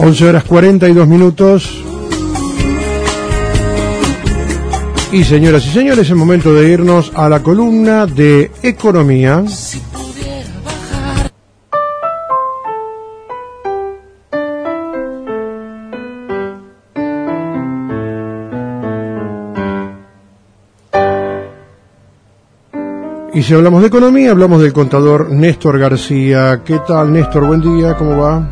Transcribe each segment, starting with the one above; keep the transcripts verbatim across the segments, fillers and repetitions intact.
once horas cuarenta y dos minutos. Y señoras y señores, es momento de irnos a la columna de economía. Y si hablamos de economía, hablamos del contador Néstor García. ¿Qué tal, Néstor? Buen día, ¿cómo va?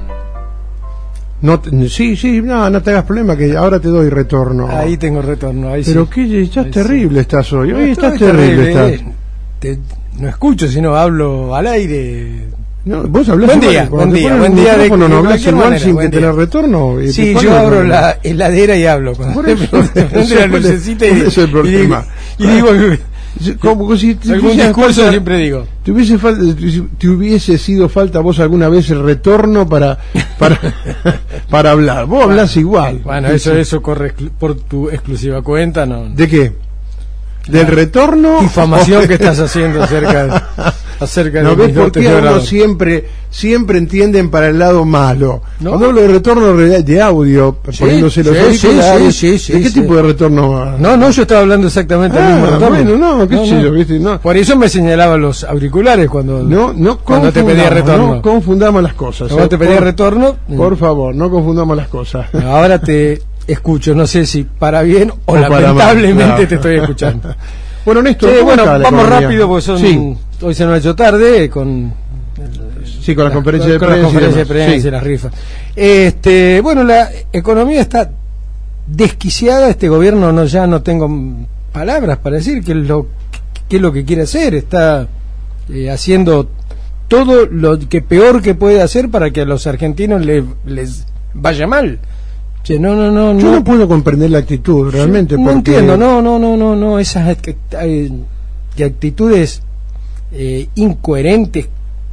No te, sí, sí, no, no te hagas problema, que ahora te doy retorno. Ahí tengo retorno, ahí Pero sí. que estás ahí terrible, sí. estás hoy. No, Hoy estás terrible, terrible, estás. eh. Te, no escucho, sino hablo al aire. No, vos hablás Buen igual, día, cuando buen te día, ponen buen el día. De, micrófono, de no hablas cualquier igual manera, sin buen que día. tener retorno. Y Sí, te yo ponen abro el- la heladera y hablo. Por eso, Prende ese la es- lucecita y, ese es el y problema. digo, y digo Como si te algún hubiese discurso falta- siempre digo. Te hubiese, falta, te hubiese sido falta vos alguna vez el retorno para para, para hablar. Vos hablás igual. Bueno, eso eso corre exclu- por tu exclusiva cuenta, ¿no? ¿De qué? ¿Del retorno? Difamación que estás haciendo acerca de, acerca ¿No de ves mis por dotes qué de a uno orador? siempre siempre entienden para el lado malo? ¿No? Cuando hablo de retorno en realidad de audio, Sí, poniéndose los sí, auriculares, sí, sí, sí, ¿de qué sí. tipo de retorno? No, no, yo estaba hablando exactamente del mismo Ah, retorno. bueno, no, qué No, sé no. yo, ¿viste? No. Por eso me señalaba los auriculares cuando, No, no cuando te pedía confundamos, retorno. No confundamos las cosas. Cuando eh, te pedía por, retorno, por favor, no confundamos las cosas. ahora te escucho, no sé si para bien o, O para mal, lamentablemente claro. te estoy escuchando. Bueno, Néstor, Sí, ¿cómo bueno, está la vamos economía? rápido porque son, Sí, hoy se nos ha hecho tarde con sí, con la, conferencia de con la prensa. y conferencia de demás. prensa Sí. y las rifas. Este, bueno, la economía está desquiciada, este gobierno no ya no tengo palabras para decir qué es lo qué es lo que quiere hacer, está eh, haciendo todo lo que peor que puede hacer para que a los argentinos le, les vaya mal. Che, no, no, no, Yo no, no puedo comprender la actitud, realmente. no porque... entiendo, no, no, no, no, no, esas act- eh, actitudes eh, incoherentes,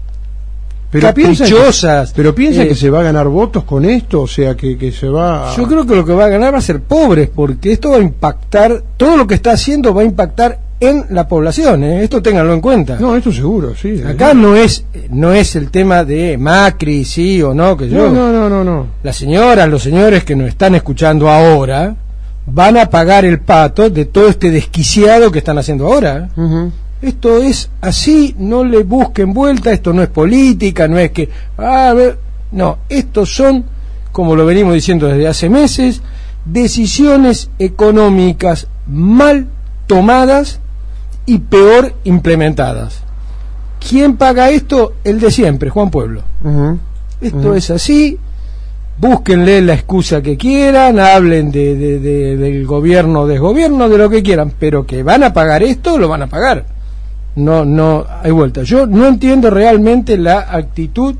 Pero piensa que, caprichosas. pero piensa eh, que se va a ganar votos con esto, o sea, que, que se va a... Yo creo que lo que va a ganar va a ser pobres, porque esto va a impactar, todo lo que está haciendo va a impactar en la población, ¿eh? Esto ténganlo en cuenta. No, esto seguro, sí. Acá no es no es el tema de Macri, sí o no, que yo... No, no, no, no, no. Las señoras, los señores que nos están escuchando ahora van a pagar el pato de todo este desquiciado que están haciendo ahora. Ujú. Esto es así, no le busquen vuelta, esto no es política, no es que... Ah, a ver, no, estos son, como lo venimos diciendo desde hace meses, decisiones económicas mal tomadas y peor implementadas. ¿Quién paga esto? El de siempre, Juan Pueblo. Ujú. Esto Ujú. es así, búsquenle la excusa que quieran, hablen de, de- de- del gobierno, desgobierno, de lo que quieran, pero que van a pagar esto, lo van a pagar. No, no hay vuelta. Yo no entiendo realmente la actitud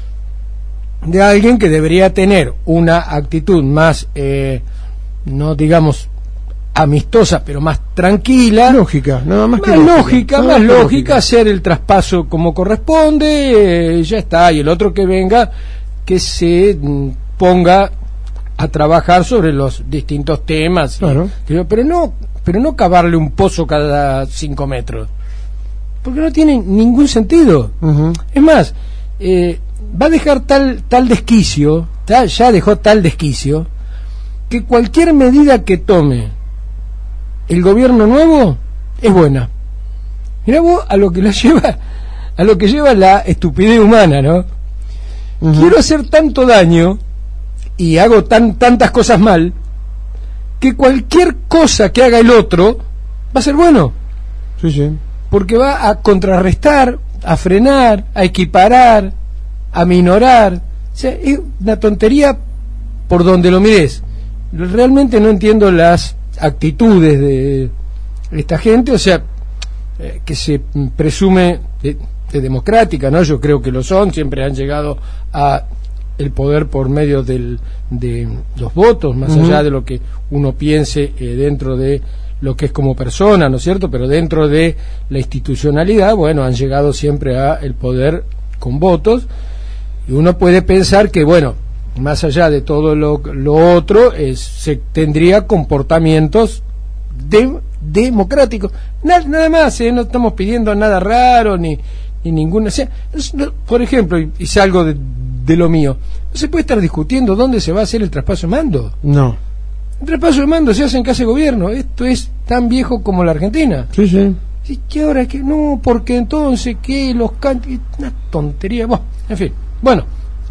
de alguien que debería tener una actitud más, eh, no digamos amistosa, pero más tranquila, Lógica, nada más que más lógica, Nada más que lógica, hacer el traspaso como corresponde, eh, ya está, y el otro que venga, que se mm, ponga a trabajar sobre los distintos temas, y- Claro. que- pero no, pero no cavarle un pozo cada cinco metros, porque no tiene ningún sentido. Ujú. Es más, eh, va a dejar tal tal desquicio, ya, ya dejó tal desquicio, que cualquier medida que tome el gobierno nuevo es buena. Mirá vos a lo que la lleva, a lo que lleva la estupidez humana, ¿no? Ujú. Quiero hacer tanto daño y hago tan tantas cosas mal que cualquier cosa que haga el otro va a ser bueno, Sí, sí. porque va a contrarrestar, a frenar, a equiparar, a minorar. O sea, es una tontería por donde lo mires. Realmente no entiendo las actitudes de esta gente, o sea, eh, que se presume de, de democrática, ¿no? Yo creo que lo son, siempre han llegado a el poder por medio del, de los votos, más Ujú. allá de lo que uno piense eh, dentro de lo que es como persona, ¿no es cierto? Pero dentro de la institucionalidad, bueno, han llegado siempre a el poder con votos, y uno puede pensar que, bueno, más allá de todo lo, lo otro, es, se tendría comportamientos de, democráticos. Nada, nada más, ¿eh? No estamos pidiendo nada raro, ni, ni ninguna... O sea, es- no, por ejemplo, y, y salgo de, de lo mío. No se puede estar discutiendo dónde se va a hacer el traspaso de mando. No. El traspaso de mando se hace en casa de gobierno. Esto es tan viejo como la Argentina. Sí, sí. ¿Y qué ahora? Que no, porque entonces, que los can... Una tontería. Bueno, en fin. Bueno.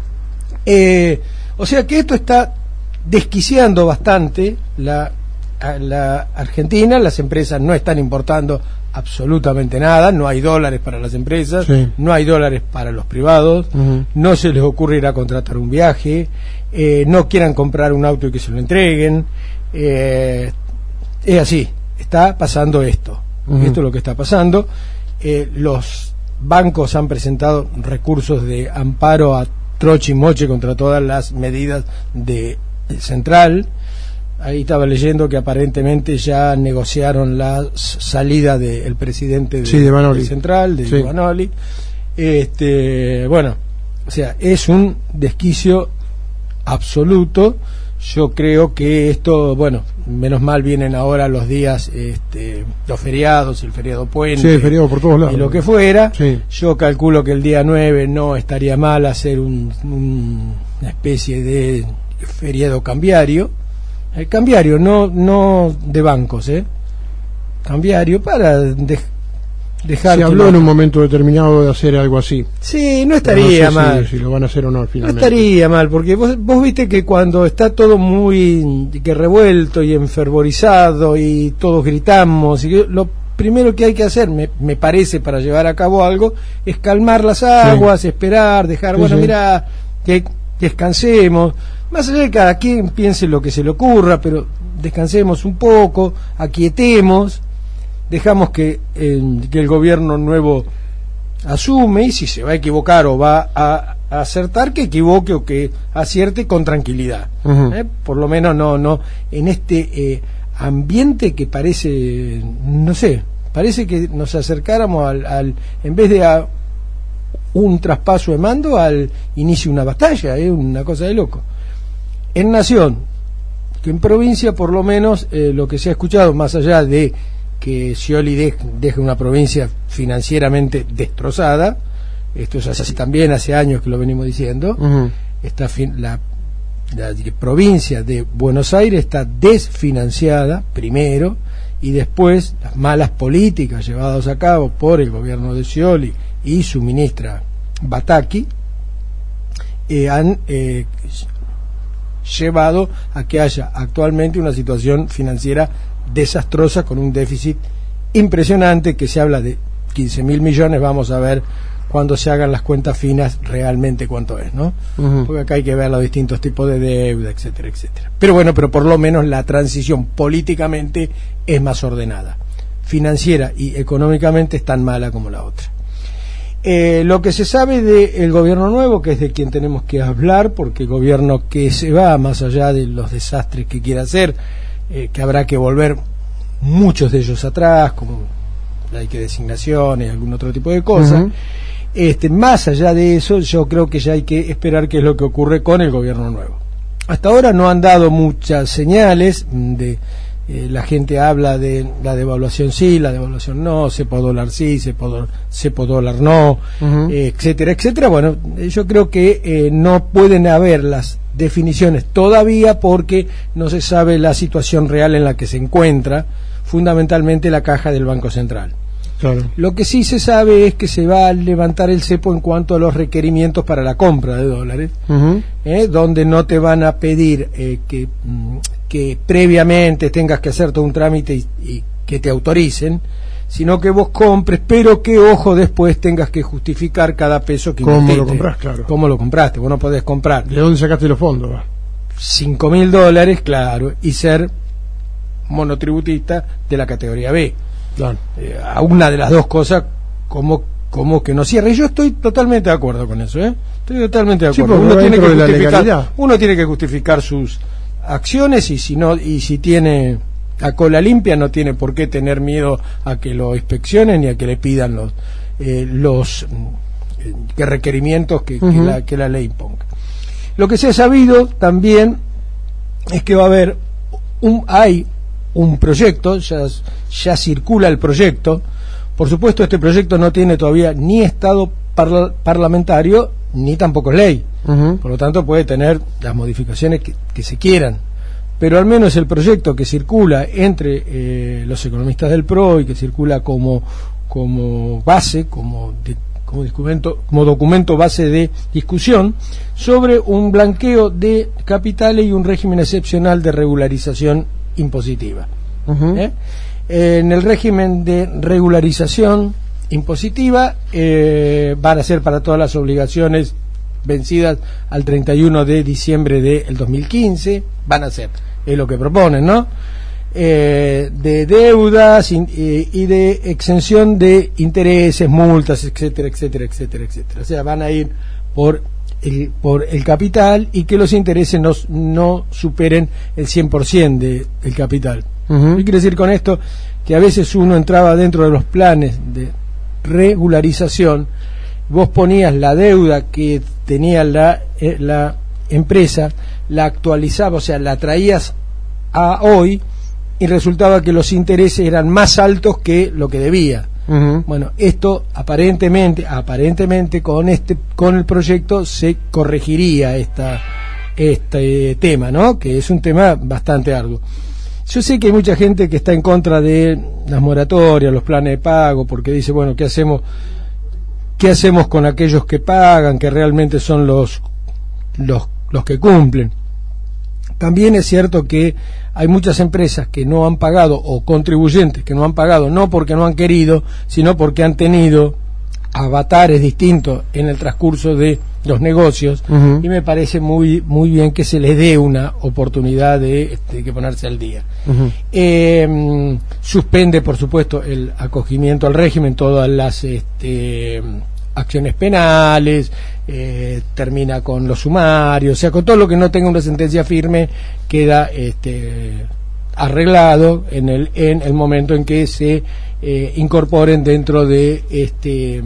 Eh, o sea que esto está desquiciando bastante la, a la Argentina. Las empresas no están importando absolutamente nada, no hay dólares para las empresas, sí. no hay dólares para los privados, uh-huh. no se les ocurre ir a contratar un viaje, eh, no quieran comprar un auto y que se lo entreguen, eh, es así, está pasando esto, uh-huh. esto es lo que está pasando. Eh, los bancos han presentado recursos de amparo a troche y moche contra todas las medidas de, de central. Ahí estaba leyendo que aparentemente ya negociaron la salida del presidente de, sí, de, de Central, de sí. Banoli. Este, bueno, o sea, es un desquicio absoluto. Yo creo que esto, bueno, menos mal vienen ahora los días, este, los feriados, el feriado puente, sí, el feriado por todos lados, y lo que fuera. Sí. Yo calculo que el día nueve no estaría mal hacer un, un, una especie de feriado cambiario. El cambiario, no no de bancos, ¿eh? Cambiario para de, dejar... Se habló en un momento determinado de hacer algo así. Sí, no estaría no sé mal. Si, si lo van a hacer o no, finalmente. No estaría mal, porque vos, vos viste que cuando está todo muy que revuelto y enfervorizado y todos gritamos, y lo primero que hay que hacer, me, me parece, para llevar a cabo algo, es calmar las aguas, sí. esperar, dejar, sí, bueno, sí. mira, que descansemos. Más allá de que cada quien piense lo que se le ocurra, pero descansemos un poco, aquietemos, dejamos que, eh, que el gobierno nuevo asume, y si se va a equivocar o va a, a acertar, que equivoque o que acierte con tranquilidad. Uh-huh. ¿eh? Por lo menos no, no en este eh, ambiente que parece, no sé, parece que nos acercáramos al, al en vez de a un traspaso de mando, al inicio de una batalla, es ¿eh? una cosa de loco. En Nación, que en provincia por lo menos eh, lo que se ha escuchado, más allá de que Scioli deje, deje una provincia financieramente destrozada, esto es así también, hace años que lo venimos diciendo, uh-huh. esta fin, la, la provincia de Buenos Aires está desfinanciada primero, y después las malas políticas llevadas a cabo por el gobierno de Scioli y su ministra Bataki eh, han eh, llevado a que haya actualmente una situación financiera desastrosa, con un déficit impresionante, que se habla de quince mil millones. Vamos a ver cuando se hagan las cuentas finas realmente cuánto es, ¿no? Uh-huh. Porque acá hay que ver los distintos tipos de deuda, etcétera, etcétera. Pero bueno, pero por lo menos la transición políticamente es más ordenada. Financiera y económicamente es tan mala como la otra. Eh, lo que se sabe del gobierno nuevo, que es de quien tenemos que hablar, porque el gobierno que se va, más allá de los desastres que quiera hacer, eh, que habrá que volver muchos de ellos atrás, como la que designaciones y algún otro tipo de cosas. Uh-huh. Este, más allá de eso, yo creo que ya hay que esperar qué es lo que ocurre con el gobierno nuevo. Hasta ahora no han dado muchas señales de... Eh, la gente habla de la devaluación sí, la devaluación no, cepo dólar sí, cepo, cepo dólar no, uh-huh. eh, etcétera, etcétera. Bueno, eh, yo creo que eh, no pueden haber las definiciones todavía, porque no se sabe la situación real en la que se encuentra, fundamentalmente la caja del Banco Central. Claro. Lo que sí se sabe es que se va a levantar el cepo en cuanto a los requerimientos para la compra de dólares, uh-huh. eh, donde no te van a pedir eh, que, que previamente tengas que hacer todo un trámite y, y que te autoricen, sino que vos compres, pero que, ojo, después tengas que justificar cada peso que invertiste. ¿Cómo lo compras? Claro. ¿Cómo lo compraste? Vos no podés comprar. ¿De dónde sacaste los fondos? Cinco mil dólares, claro, y ser monotributista de la categoría B. Claro. Eh, a una de las dos cosas, como como que no cierre. Y yo estoy totalmente de acuerdo con eso, ¿eh? Estoy totalmente de acuerdo. Sí, uno tiene que justificar, uno tiene que justificar sus acciones, y si no, y si tiene a cola limpia, no tiene por qué tener miedo a que lo inspeccionen ni a que le pidan los eh, los eh, que requerimientos que, uh-huh. que, la, que la ley imponga. Lo que se ha sabido también es que va a haber un hay un proyecto, ya, ya circula el proyecto. Por supuesto, este proyecto no tiene todavía ni estado parla- parlamentario ni tampoco es ley. Uh-huh. Por lo tanto puede tener las modificaciones que, que se quieran, pero al menos el proyecto que circula entre eh, los economistas del P R O y que circula como como base, como de, como documento, como documento base de discusión sobre un blanqueo de capitales y un régimen excepcional de regularización impositiva. Uh-huh. ¿Eh? En el régimen de regularización impositiva eh, van a ser para todas las obligaciones vencidas al treinta y uno de diciembre del dos mil quince, van a ser, es lo que proponen, ¿no? Eh, de deudas in, eh, y de exención de intereses, multas, etcétera, etcétera, etcétera, etcétera. O sea, van a ir por el, por el capital y que los intereses no, no superen el cien por ciento de, del capital. Uh-huh. ¿Qué quiere decir con esto? Que a veces uno entraba dentro de los planes de regularización, vos ponías la deuda que tenía la, eh, la empresa, la actualizabas, o sea, la traías a hoy y resultaba que los intereses eran más altos que lo que debía. Uh-huh. Bueno, esto aparentemente, aparentemente con este, con el proyecto se corregiría esta, este tema, ¿no? Que es un tema bastante arduo. Yo sé que hay mucha gente que está en contra de las moratorias, los planes de pago, porque dice, bueno, ¿qué hacemos? ¿Qué hacemos con aquellos que pagan, que realmente son los, los, los que cumplen? También es cierto que hay muchas empresas que no han pagado, o contribuyentes que no han pagado, no porque no han querido, sino porque han tenido avatares distintos en el transcurso de los negocios. Uh-huh. Y me parece muy muy bien que se les dé una oportunidad de, de que ponerse al día. Uh-huh. Eh, suspende, por supuesto, el acogimiento al régimen, todas las este, acciones penales, eh, termina con los sumarios, o sea, con todo lo que no tenga una sentencia firme queda este, arreglado en el en el momento en que se eh, incorporen dentro de este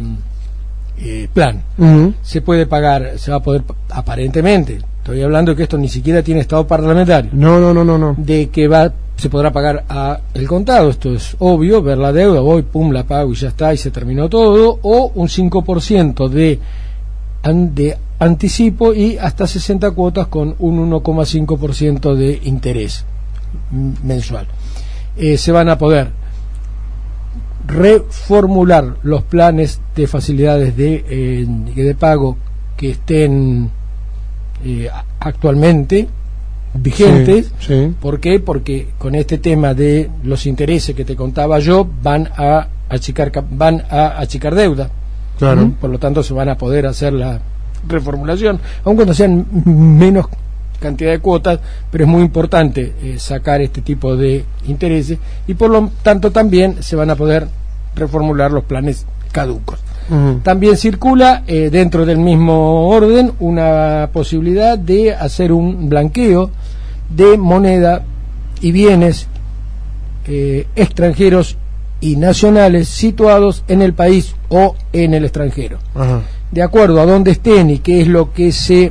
eh, plan. Uh-huh. Se puede pagar, se va a poder, aparentemente, estoy hablando de que esto ni siquiera tiene estado parlamentario. No, no, no, no, no. De que va se podrá pagar a el contado, esto es obvio, ver la deuda, voy, pum, la pago y ya está, y se terminó todo, o un cinco por ciento de, de anticipo y hasta sesenta cuotas con un uno coma cinco por ciento de interés mensual. Eh, se van a poder reformular los planes de facilidades de, eh, de pago que estén eh, actualmente vigentes. Sí, sí. ¿Por qué? Porque con este tema de los intereses que te contaba yo van a achicar van a achicar deuda. Claro. ¿Mm? Por lo tanto se van a poder hacer la reformulación, aun cuando sean menos cantidad de cuotas, pero es muy importante eh, sacar este tipo de intereses y por lo tanto también se van a poder reformular los planes caducos. Uh-huh. También circula eh, dentro del mismo orden una posibilidad de hacer un blanqueo de moneda y bienes eh, extranjeros y nacionales situados en el país o en el extranjero. Uh-huh. De acuerdo a dónde estén y qué es lo que se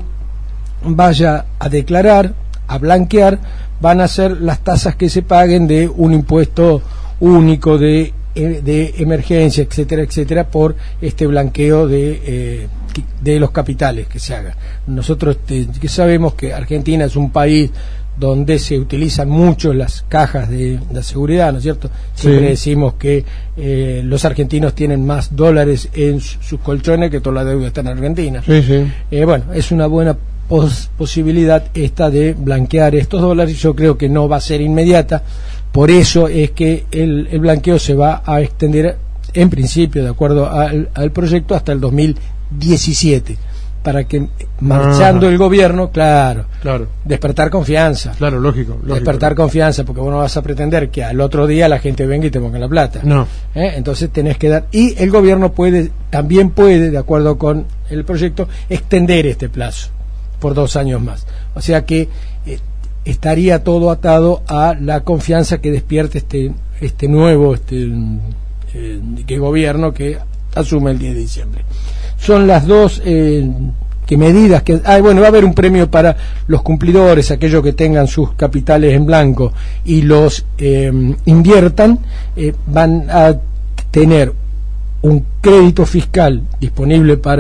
vaya a declarar, a blanquear, van a ser las tasas que se paguen de un impuesto único de de emergencia, etcétera, etcétera, por este blanqueo de eh, de los capitales que se haga. Nosotros te, que sabemos que Argentina es un país donde se utilizan mucho las cajas de la seguridad, ¿no es cierto? Siempre sí. Decimos que eh, los argentinos tienen más dólares en sus colchones que toda la deuda está en Argentina. Sí, sí. Eh, bueno, es una buena pos posibilidad esta de blanquear estos dólares. Yo creo que no va a ser inmediata. Por eso es que el, el blanqueo se va a extender, en principio, de acuerdo al, al proyecto, hasta el dos mil diecisiete, para que, marchando ah. el gobierno, claro, claro, despertar confianza. Claro, lógico. lógico despertar ¿no? confianza, porque vos no vas a pretender que al otro día la gente venga y te ponga la plata. No. ¿Eh? Entonces tenés que dar... Y el gobierno puede, también puede, de acuerdo con el proyecto, extender este plazo por dos años más. O sea que... Eh, estaría todo atado a la confianza que despierte este este nuevo este eh, que gobierno que asume el diez de diciembre. Son las dos eh, que medidas que ah, bueno, va a haber un premio para los cumplidores, aquellos que tengan sus capitales en blanco y los eh, inviertan, eh, van a tener un crédito fiscal disponible para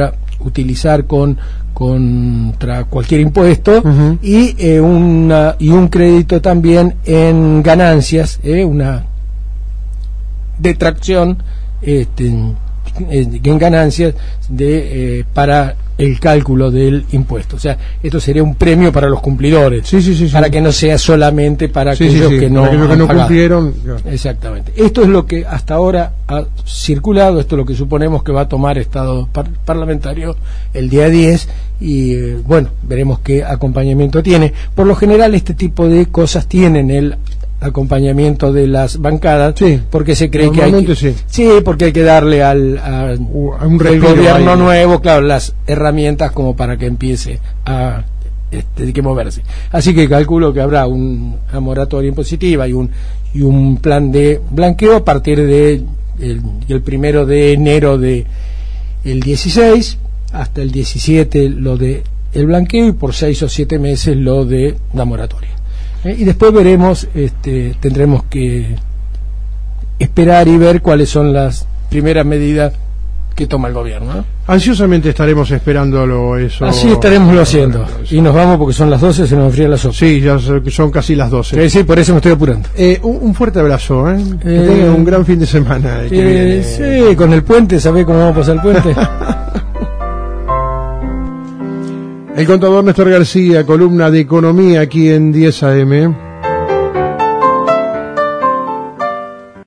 utilizar con contra cualquier impuesto, uh-huh. y eh, una y un crédito también en ganancias, eh, una detracción este, en ganancias de eh, para el cálculo del impuesto. O sea, esto sería un premio para los cumplidores, sí, sí, sí, sí. para que no sea solamente para sí, aquellos sí, sí. que no, para aquellos que no cumplieron. Exactamente. Esto es lo que hasta ahora ha circulado, esto es lo que suponemos que va a tomar Estado par parlamentario el día diez, y eh, bueno, veremos qué acompañamiento tiene. Por lo general este tipo de cosas tienen el acompañamiento de las bancadas, sí, porque se cree que hay que, sí. sí, porque hay que darle al a, uh, a un gobierno ahí. nuevo, claro, las herramientas como para que empiece a este, de que moverse. Así que calculo que habrá un, una moratoria impositiva y un y un plan de blanqueo a partir de el, el primero de enero de el dieciséis hasta el diecisiete lo de el blanqueo, y por seis o siete meses lo de la moratoria. Eh, y después veremos, este, tendremos que esperar y ver cuáles son las primeras medidas que toma el gobierno, ¿no? Ansiosamente estaremos esperándolo eso. Así estaremos lo haciendo. Y nos vamos porque son las doce, se nos enfría la sopa. Sí, ya son casi las doce. Sí, sí, por eso me estoy apurando. Eh, un, un fuerte abrazo, ¿eh? eh que tengan un gran fin de semana. Eh, que viene. Sí, con el puente, ¿sabés cómo vamos a pasar el puente? El contador Néstor García, columna de economía aquí en diez A M.